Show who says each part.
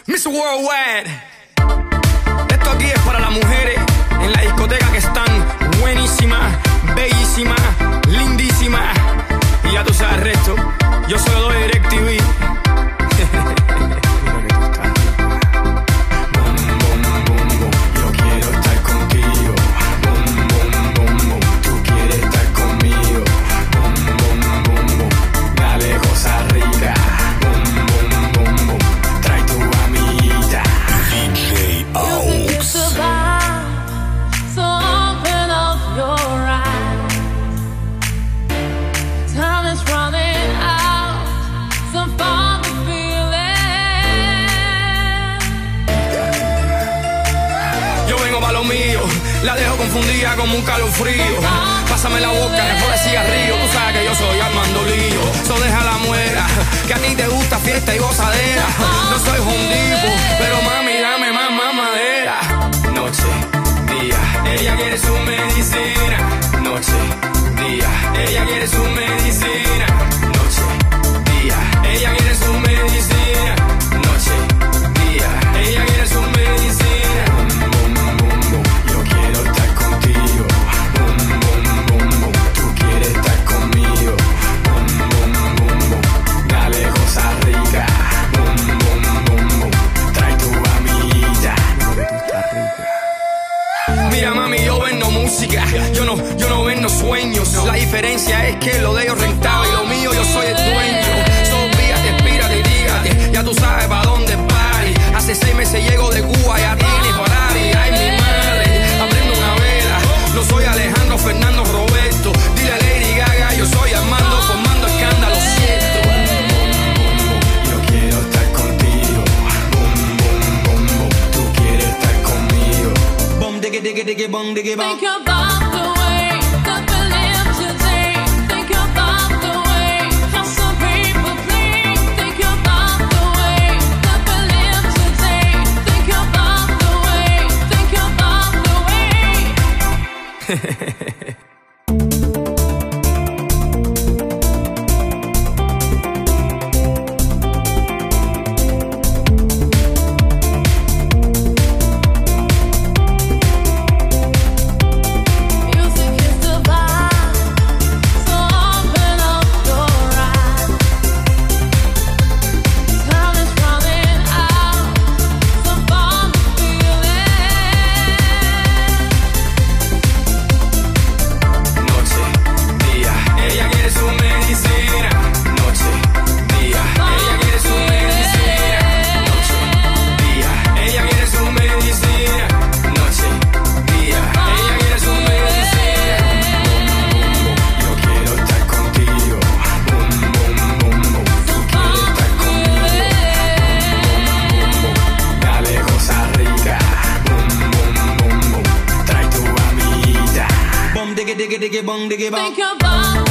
Speaker 1: Miss Worldwide. Esto aquí es para las mujeres en la discoteca que están buenísimas, bellísimas, lindísimas. Y ya tú sabes el resto. Yo se lo doy DirecTV. La dejo confundida como un calofrío. Pásame la boca, después de cigarrillo. Tú sabes que yo soy Armando Lío. So deja la muera, que a ti te gusta fiesta y gozadera. No soy hondipo, pero mami, dame más mamadera. Noche, día, ella quiere su medicina. Noche, día, ella quiere su medicina. Noche, día, ella quiere su medicina. Noche, día, ella quiere su medicina. Mira mami, yo vendo música, yo no vendo sueños. La diferencia es que lo de ellos rentable y lo mío yo soy el dueño. Sofíate, espírate y dígate, ya tú sabes pa' dónde party. Hace 6 meses llego de Cuba, ya tiene Ferrari. Ay mi madre, aprendo una vela. No soy Alejandro, Fernando, Roberto. Dile a Lady Gaga, yo soy Armando, formando escándalo, cierto. Yo quiero estar contigo. Tú quieres estar conmigo. Diggy, bong, diggy, bong.
Speaker 2: Think about the way that we live today. Think about the way how some people play. Think about the way that we live today. Think about the way. Think about the way.
Speaker 1: Diggy, bong, diggy, bong.
Speaker 2: Think about